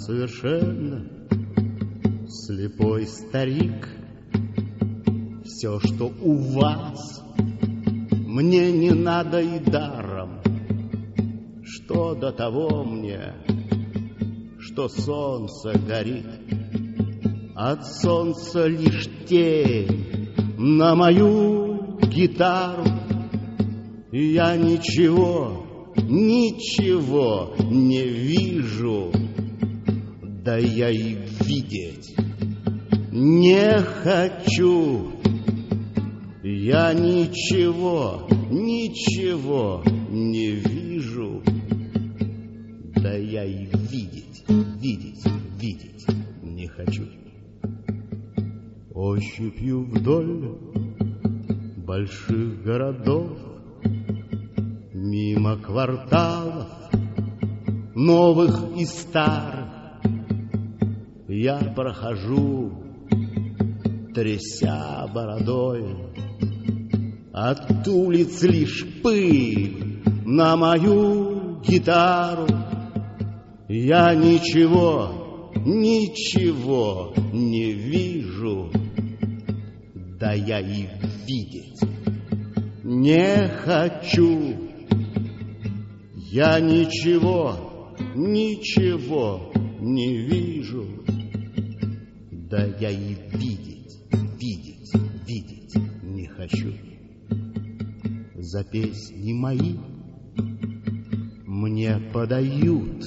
совершенно слепой старик. Все, что у вас, мне не надо и даром. Что до того мне, что солнце горит? От солнца лишь тень на мою гитару. И я ничего, ничего не вижу. Да я и видеть не хочу. Я ничего, ничего не вижу. Да я и видеть, видеть не хочу. Ощупью вдоль больших городов, мимо кварталов новых и старых, я прохожу, тряся бородой. От улиц лишь пыль на мою гитару. Я ничего, ничего не вижу. Да я и видеть не хочу. Я ничего, ничего не вижу. Да я и видеть не хочу. За песни мои мне подают,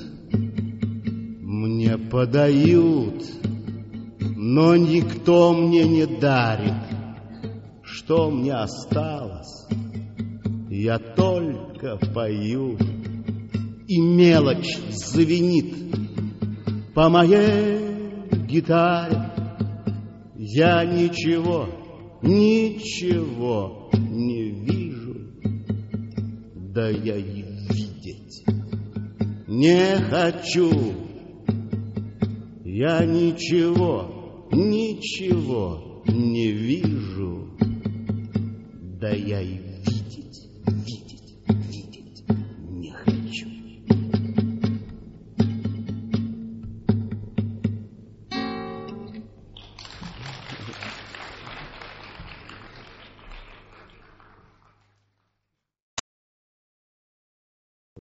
но никто мне не дарит. Что мне осталось? Я только пою, и мелочь звенит по моей гитаре. Я ничего, ничего не вижу. Да я и видеть не хочу. Я ничего, ничего не вижу. Да я и